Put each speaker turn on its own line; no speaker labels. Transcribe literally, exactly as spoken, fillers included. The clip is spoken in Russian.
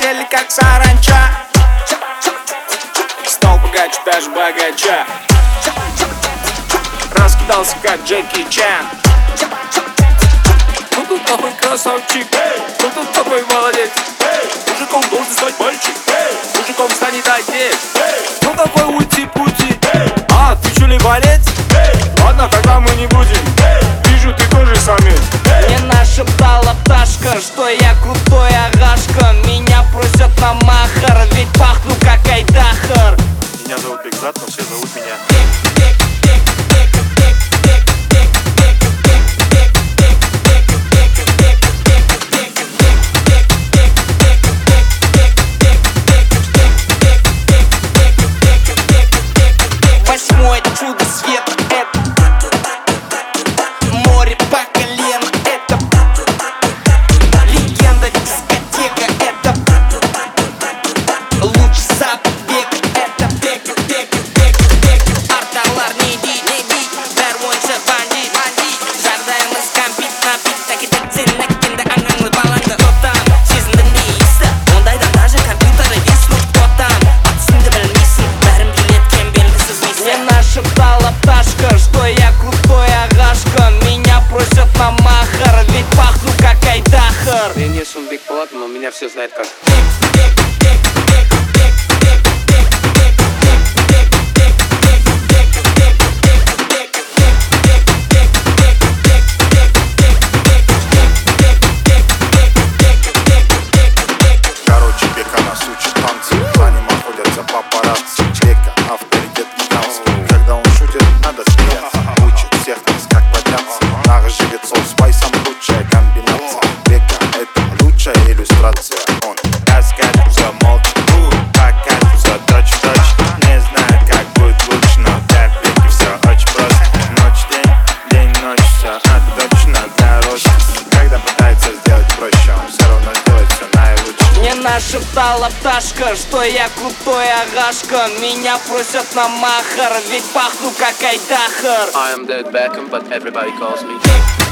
полетели как саранча. Стал богаче даже богача. Раскидался как Джеки Чан. Ну тут такой красавчик, ну тут такой молодец. Мужиком должен стать мальчик, мужиком станет отец. Ну такой ути-пути, а ты чё ли болец? Ладно, тогда мы не будем, вижу, ты тоже самец.
Мне нашептала пташка, что я крутой агашка. Меня просят на махар, ведь пахну как Айдахар.
Меня зовут Бекзат, но все зовут меня
Восьмое чудо света, это море по колено, это легенда дискотека, это лучший запад века, это бек, бек, бек, бек. Арталар не ди, не ди, дарвойша бандит, бандит. Жардаймыз компит, напит, так и так сильно кинда аңаңлы балаңды отам. Сезіндің нейісі, ондайда даже компьютеры виснут, кто там? Атысыңды білмейсің, бәрін билеткен белгісіз миссия. Мне нашептала пташка, что я крутой агашка. Меня просят на махар, ведь пахну как Айдахар.
Я не сум Биг Плат, но меня все знают как
Короче, Бека нас учит танцы, за ним охотятся папарацци. Бека авторитет гигантский, когда он шутит, надо смеяться. Учит всех нас, как подняться. Наш живет со спайсом, лучшая комбинация. Бека — это лучшая иллюстрация. Он таскает за молча, такая за точь-в-точь. Не знаю, как будет лучше, но для Беки все очень просто. Ночь-день, день-ночь, все точно дороже. Когда пытается сделать проще, он все равно делает все наилучше.
Мне нашептала пташка, что я крутой агашка. Меня просят на махар, ведь пахну как Айдахар.
I am David Beckham, but everybody calls me